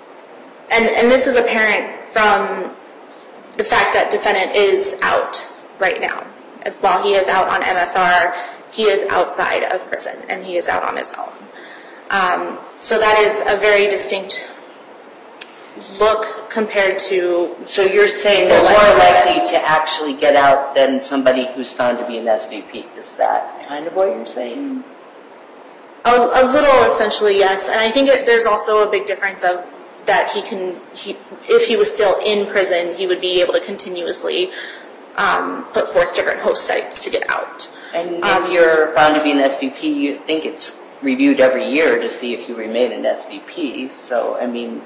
[SPEAKER 4] And this is apparent from the fact that defendant is out right now. While he is out on MSR, he is outside of prison, and he is out on his own. So that is a very distinct look compared to...
[SPEAKER 5] So you're saying they're more likely to actually get out than somebody who's found to be an SVP. Is that kind of what you're saying?
[SPEAKER 4] A little, essentially, yes. And I think there's also a big difference of that if he was still in prison, he would be able to continuously put forth different host sites to get out.
[SPEAKER 5] And if you're found to be an SVP, you think it's reviewed every year to see if you remain an SVP. So, I mean,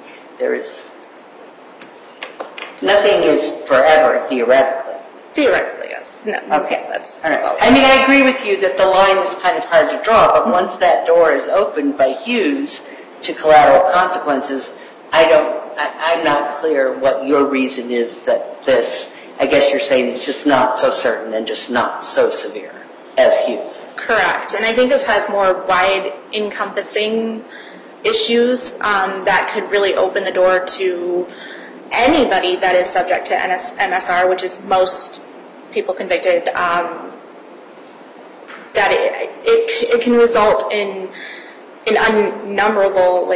[SPEAKER 5] nothing is forever, theoretically.
[SPEAKER 4] Theoretically, yes. No,
[SPEAKER 5] okay.
[SPEAKER 4] That's
[SPEAKER 5] all right.
[SPEAKER 4] all.
[SPEAKER 5] I mean, I agree with you that the line is kind of hard to draw, but once that door is opened by Hughes to collateral consequences, I'm not clear what your reason is that this, I guess you're saying it's just not so certain and just not so severe as Hughes.
[SPEAKER 4] Correct. And I think this has more wide encompassing issues that could really open the door to anybody that is subject to MSR, which is most people convicted, that it can result in an unnumberable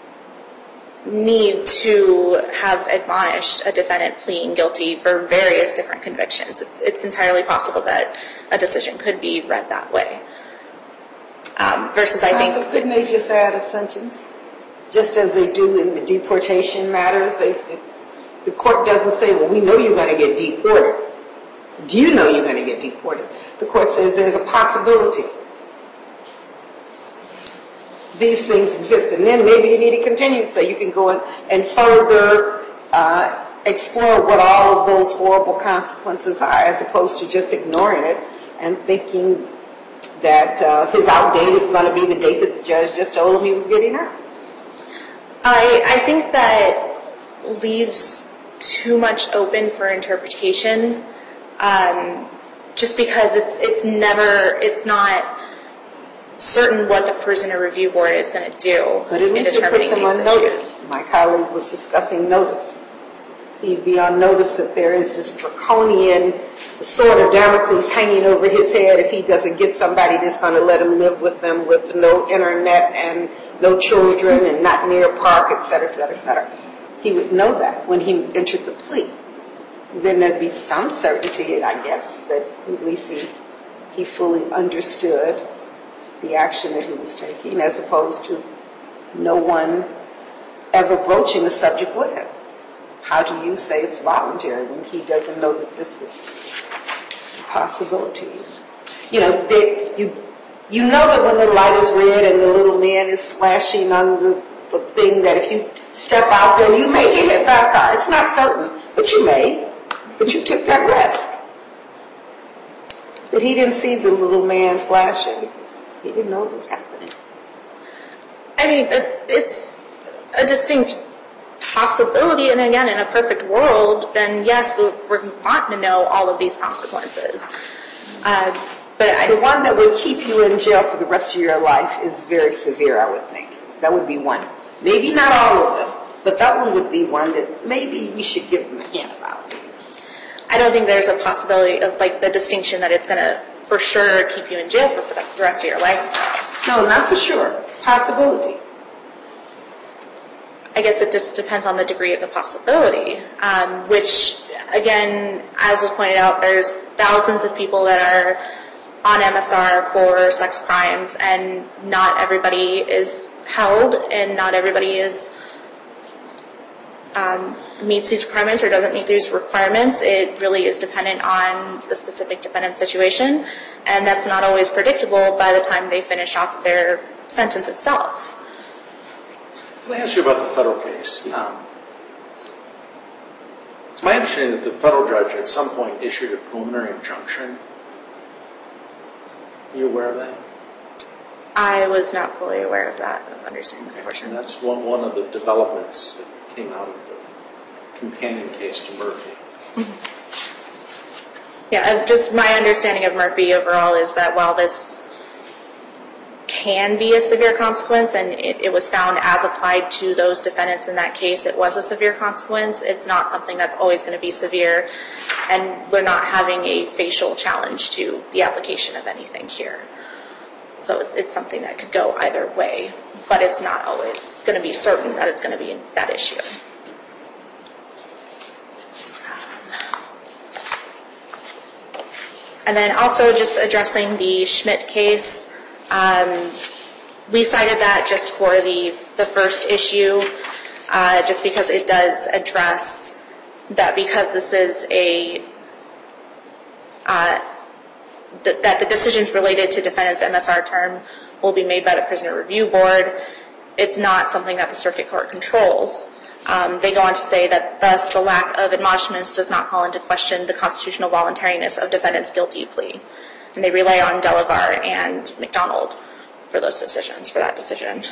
[SPEAKER 4] need to have admonished a defendant pleading guilty for various different convictions. It's entirely possible that a decision could be read that way. Versus, I think...
[SPEAKER 1] Couldn't they just add a sentence? Just as they do in the deportation matters? The court doesn't say, well, we know you're going to get deported. Do you know you're going to get deported? The court says there's a possibility. These things exist, and then maybe you need to continue so you can go and further explore what all of those horrible consequences are, as opposed to just ignoring it and thinking that his out date is going to be the date that the judge just told him he was getting out.
[SPEAKER 4] I think that leaves too much open for interpretation, just because it's not certain what the Prisoner Review Board is going to do.
[SPEAKER 1] But at least it puts him on notice. My colleague was discussing notice. He'd be on notice that there is this draconian sword of Damocles hanging over his head if he doesn't get somebody that's going to let him live with them with no internet and no children and not near a park, et cetera, et cetera, et cetera. He would know that when he entered the plea. Then there'd be some certainty, I guess, that at least he fully understood the action that he was taking, as opposed to no one ever broaching the subject with him. How do you say it's voluntary when he doesn't know that this is a possibility? You know that when the light is red and the little man is flashing on the thing, that if you step out there, you may get hit by a car. It's not certain, but you may. But you took that risk. But he didn't see the little man flashing because he didn't know it was happening.
[SPEAKER 4] I mean, it's a distinct possibility, and again, in a perfect world, then yes, we're wanting to know all of these consequences. But
[SPEAKER 1] the one that would keep you in jail for the rest of your life is very severe, I would think. That would be one. Maybe not all of them, but that one would be one that maybe we should give them a hint about.
[SPEAKER 4] I don't think there's a possibility of the distinction that it's going to for sure keep you in jail for the rest of your life.
[SPEAKER 1] No, not for sure. Possibility.
[SPEAKER 4] I guess it just depends on the degree of the possibility, which, again, as was pointed out, there's thousands of people that are on MSR for sex crimes, and not everybody is held, and not everybody meets these requirements or doesn't meet these requirements. It really is dependent on the specific defendant's situation, and that's not always predictable by the time they finish off their sentence itself.
[SPEAKER 2] Let me ask you about the federal case. It's my understanding that the federal judge at some point issued a preliminary injunction. Are you aware of that?
[SPEAKER 4] I was not fully aware of that, of understanding the portion.
[SPEAKER 2] And that's one of the developments that came out of the companion case to Murphy.
[SPEAKER 4] Yeah, just my understanding of Murphy overall is that while this can be a severe consequence, and it was found as applied to those defendants in that case, it was a severe consequence. It's not something that's always going to be severe, and we're not having a facial challenge to the application of anything here. So it's something that could go either way, but it's not always going to be certain that it's going to be that issue. And then also just addressing the Schmidt case, we cited that just for the first issue, just because it does address that because this is that the decisions related to defendant's MSR term will be made by the Prisoner Review Board. It's not something that the Circuit Court controls. They go on to say that thus the lack of admonishments does not call into question the constitutional voluntariness of defendant's guilty plea. And they rely on Delavar and McDonald for those decisions, for that decision.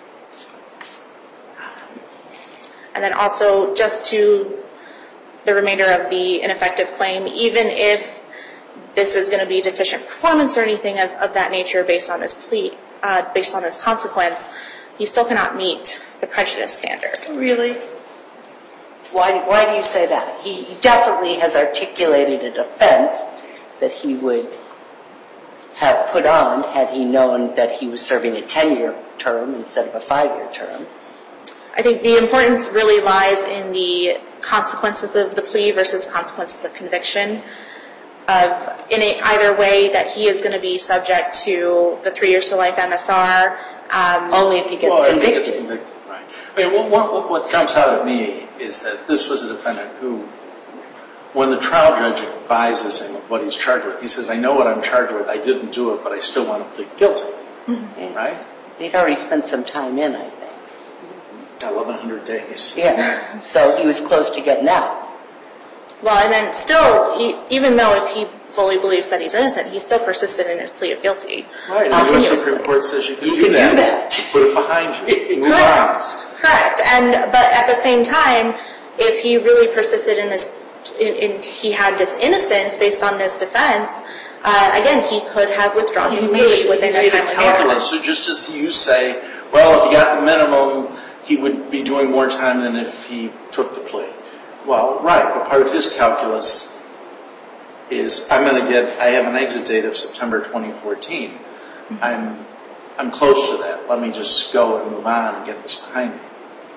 [SPEAKER 4] And then also just to the remainder of the ineffective claim, even if this is going to be deficient performance or anything of that nature based on this plea, based on this consequence, he still cannot meet the prejudice standard.
[SPEAKER 5] Really? Why do you say that? He definitely has articulated a defense that he would have put on had he known that he was serving a 10-year term instead of a 5-year term.
[SPEAKER 4] I think the importance really lies in the consequences of the plea versus consequences of conviction. In either way, that he is going to be subject to the 3 years to life MSR.
[SPEAKER 5] Only if he gets convicted.
[SPEAKER 2] Right. I mean, what jumps out at me is that this was a defendant who, when the trial judge advises him of what he's charged with, he says, I know what I'm charged with, I didn't do it, but I still want to plead guilty. Mm-hmm. Right?
[SPEAKER 5] They'd already spent some time in, I think.
[SPEAKER 2] 1,100 days.
[SPEAKER 5] Yeah. So he was close to getting out.
[SPEAKER 4] Well, and then still, even though if he fully believes that he's innocent, he still persisted in his plea of guilty.
[SPEAKER 2] Right, and the U.S. Supreme Court says you can do that. Put it behind you. Move on.
[SPEAKER 4] Correct. But at the same time, if he really persisted in this, he had this innocence based on this defense, again, he could have withdrawn his plea within a timely manner.
[SPEAKER 2] So just as you say, well, if he got the minimum, he would be doing more time than if he took the plea. Well, right, but part of his calculus is I have an exit date of September 2014. I'm close to that. Let me just go and move on and get this behind me.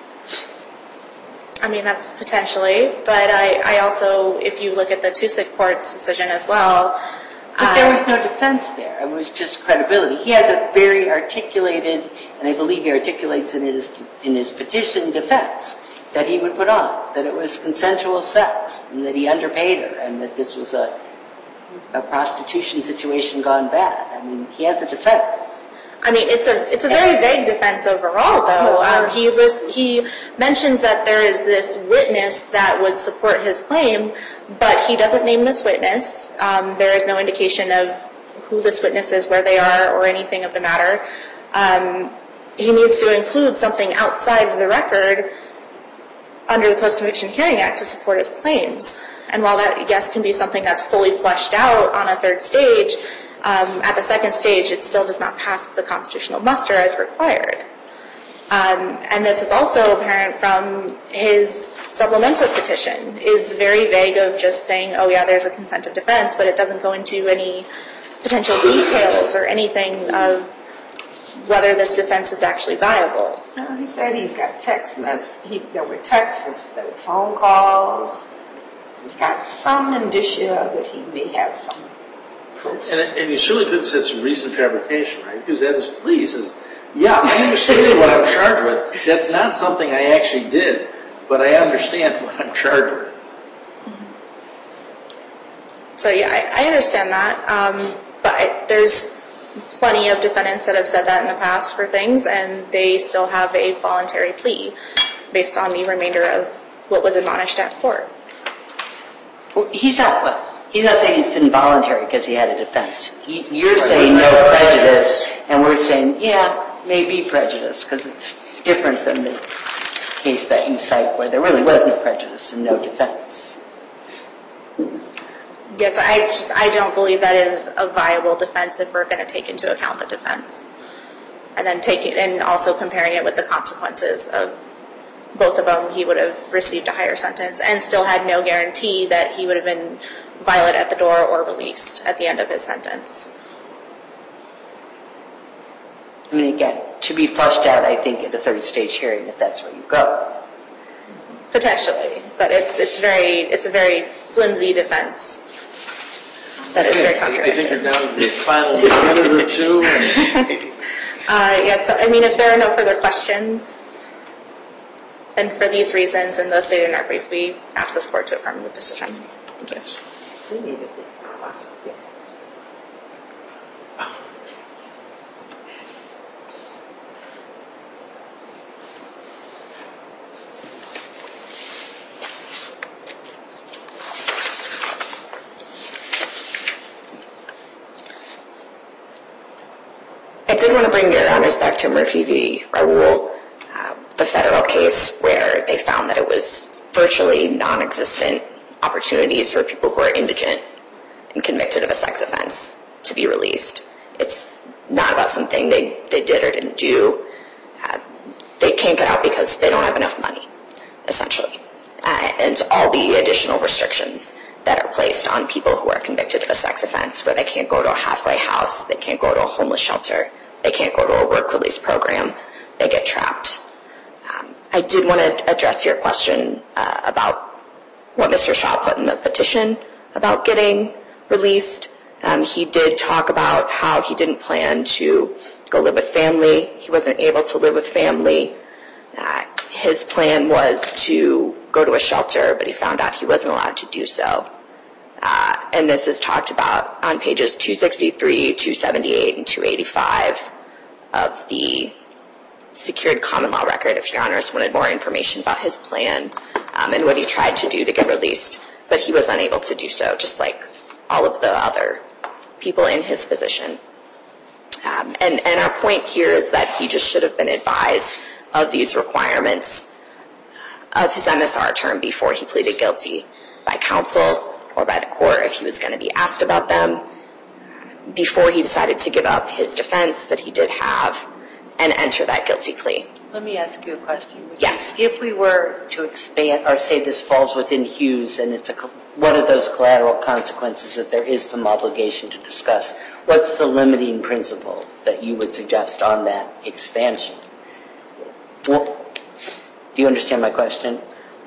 [SPEAKER 4] I mean, that's potentially, but I also, if you look at the Tusick Court's decision as well.
[SPEAKER 5] But there was no defense there. It was just credibility. He has a very articulated, and I believe he articulates in his petition, defense that he would put on, that it was consensual sex, and that he underpaid her, and that this was a prostitution situation gone bad. I mean, he has a defense.
[SPEAKER 4] I mean, it's a very vague defense overall, though. He mentions that there is this witness that would support his claim, but he doesn't name this witness. There is no indication of who this witness is, where they are, or anything of the matter. He needs to include something outside of the record under the Post-Conviction Hearing Act to support his claims. And while that, yes, can be something that's fully fleshed out on a third stage, at the second stage, it still does not pass the constitutional muster as required. And this is also apparent from his supplemental petition, is very vague of just saying, oh yeah, there's a consent of defense, but it doesn't go into any potential details or anything of whether this defense is actually viable.
[SPEAKER 1] No, he said he's got text messages, there were texts, there were phone calls. He's got some indicia that he may have some proofs.
[SPEAKER 2] And he surely could have said some recent fabrication, right? Because at his plea, he says, yeah, I understand what I'm charged with. That's not something I actually did, but I understand what I'm charged with.
[SPEAKER 4] So yeah, I understand that, but there's plenty of defendants that have said that in the past for things, and they still have a voluntary plea based on the remainder of what was admonished at court.
[SPEAKER 5] Well, he's not saying it's involuntary because he had a defense. You're saying no prejudice, and we're saying, yeah, maybe prejudice, because it's different than the case that you cite where there really was no prejudice and no defense.
[SPEAKER 4] Yes, I don't believe that is a viable defense if we're going to take into account the defense. and then and also comparing it with the consequences of both of them, he would have received a higher sentence and still had no guarantee that he would have been violent at the door or released at the end of his sentence.
[SPEAKER 5] I mean, again, to be flushed out, I think, at the third stage hearing, if that's where you go.
[SPEAKER 4] Potentially, but it's a very flimsy defense that is very contradictory.
[SPEAKER 2] I think you're down to the final minute or two.
[SPEAKER 4] Yes, so, I mean, if there are no further questions, then for these reasons and those stated in our brief, we ask this court to affirm the decision. Thank you.
[SPEAKER 1] We need to fix the clock. Yeah.
[SPEAKER 3] I did want to bring your honors back to Murphy v. Raoul, the federal case where they found that it was virtually non-existent opportunities for people who are indigent and convicted of a sex offense to be released. It's not about something they did or didn't do. They can't get out because they don't have enough money, essentially. And all the additional restrictions that are placed on people who are convicted of a sex offense, where they can't go to a halfway house, they can't go to a homeless shelter, they can't go to a work release program, they get trapped. I did want to address your question about what Mr. Shaw put in the petition about getting released. He did talk about how he didn't plan to go live with family. He wasn't able to live with family. His plan was to go to a shelter, but he found out he wasn't allowed to do so. And this is talked about on pages 263, 278, and 285 of the secured common law record, if your honors wanted more information about his plan and what he tried to do to get released. But he was unable to do so, just like all of the other people in his position. And our point here is that he just should have been advised of these requirements of his MSR term before he pleaded guilty by counsel or by the court if he was going to be asked about them, before he decided to give up his defense that he did have and enter that guilty plea.
[SPEAKER 5] Let me ask you a question.
[SPEAKER 3] Yes.
[SPEAKER 5] If we were to expand or say this falls within Hughes and it's one of those collateral consequences that there is some obligation to discuss, what's the limiting principle that you would suggest on that expansion? Well, do you understand my question?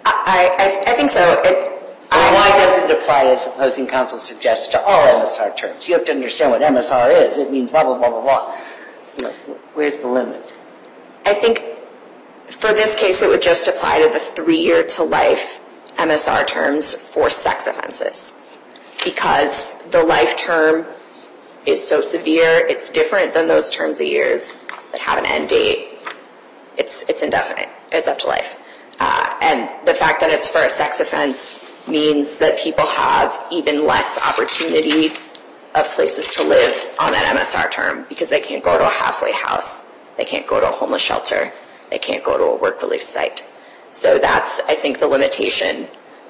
[SPEAKER 3] I think so.
[SPEAKER 5] Why does it apply, as opposing counsel suggests, to all MSR terms? You have to understand what MSR is. It means blah, blah, blah, blah, blah. Where's the limit?
[SPEAKER 3] I think for this case it would just apply to the 3-year to life MSR terms for sex offenses, because the life term is so severe. It's different than those terms of years that have an end date. It's indefinite. It's up to life. And the fact that it's for a sex offense means that people have even less opportunity of places to live on that MSR term, because they can't go to a halfway house, they can't go to a homeless shelter, they can't go to a work release site. So that's, I think, the limitation.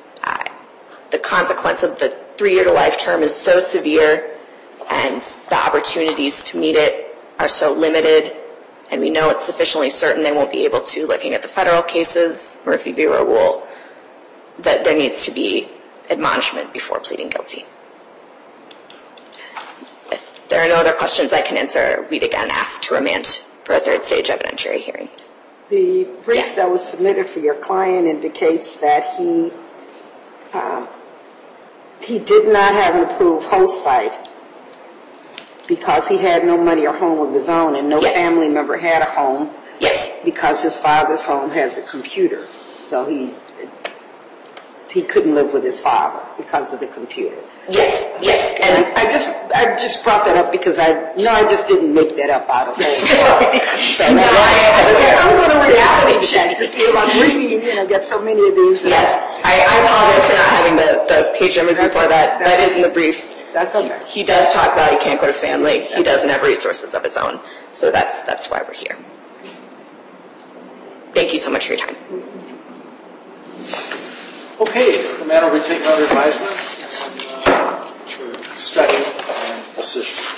[SPEAKER 3] The consequence of the 3-year to life term is so severe, and the opportunities to meet it are so limited, and we know it's sufficiently certain they won't be able to, looking at the federal cases, Murphy v. Raoul, that there needs to be admonishment before pleading guilty. If there are no other questions I can answer, we'd again ask to remand for a 3rd stage evidentiary hearing.
[SPEAKER 1] The brief that was submitted for your client indicates that he did not have an approved host site because he had no money or home of his own, and no family member had a home.
[SPEAKER 3] Yes.
[SPEAKER 1] Because his father's home has a computer, so he couldn't live with his father because of the computer.
[SPEAKER 3] Yes.
[SPEAKER 1] And I just brought that up because I just didn't make that up out of nowhere. So I was going to reality check to see if I'm reading, get so many of these.
[SPEAKER 3] Yes, I apologize for not having the page numbers before that. That is in the briefs.
[SPEAKER 1] That's okay.
[SPEAKER 3] He does talk about he can't go to family. He doesn't have resources of his own. So that's why we're here. Thank you so much for your time.
[SPEAKER 2] Okay, the matter will be taken under advisement for study and decision.